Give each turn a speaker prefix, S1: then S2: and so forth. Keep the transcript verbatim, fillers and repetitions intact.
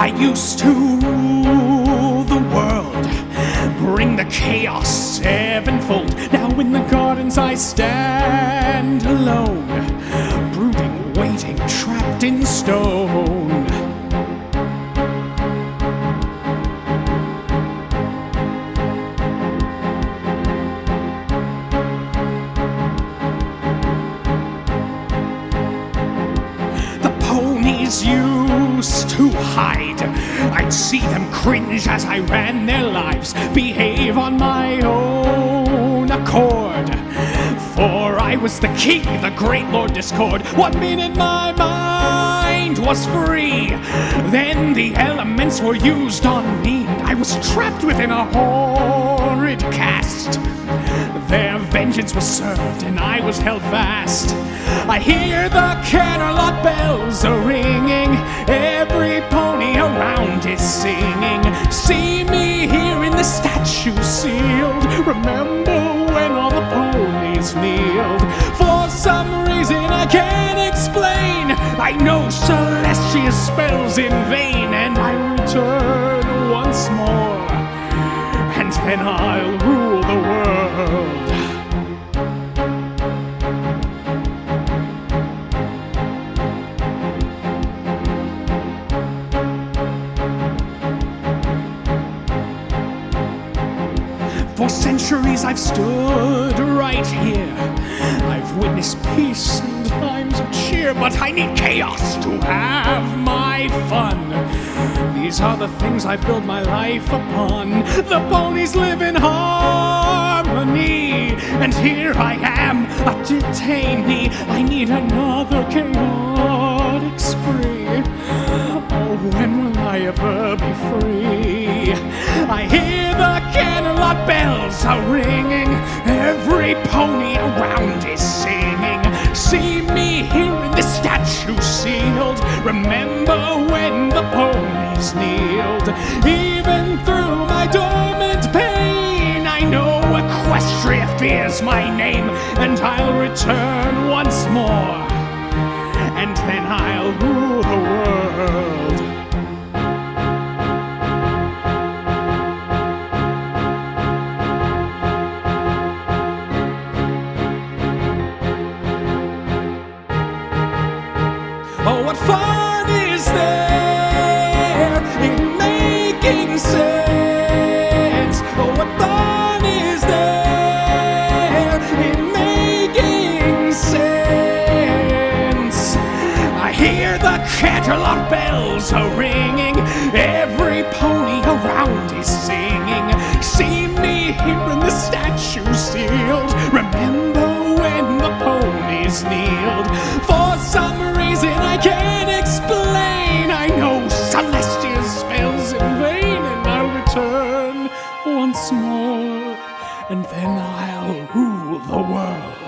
S1: I used to rule the world, bring the chaos sevenfold. Now in the gardens I stand alone, brooding, waiting, trapped in stone. Ponies used to hide. I'd see them cringe as I ran their lives, behave on my own accord. For I was the king, the great Lord Discord. One minute my mind was free, then the elements were used on me, and I was trapped within a horrid cast. Their vengeance was served, and I was held fast. I hear the Canterlot bells a-ringing, every pony around is singing. See me here in the statue sealed, remember when all the ponies kneeled. For some reason I can't explain, I know Celestia's spells in vain, and I return once more, and then I'll rule the world. For centuries I've stood right here, I've witnessed peace and times of cheer, but I need chaos to have my fun. These are the things I build my life upon. The ponies live in harmony, and here I am, a detainee. I need another chaotic spree. Oh, when will I ever be free? I hear the Canterlot bells are ringing, every pony around is singing. See me here in the statue sealed, remember when the ponies kneeled. Even through my dormant pain, I know Equestria fears my name, and I'll return once more, and then I'll rule the world. Oh, what fun is there in making sense? Oh, what fun is there in making sense? I hear the Canterlot bells are ringing, every pony around is singing. See me here in the statue sealed, remember when the ponies kneeled. For some reason I can't explain, I know Celestia's spells in vain, and I'll return once more, and then I'll rule the world.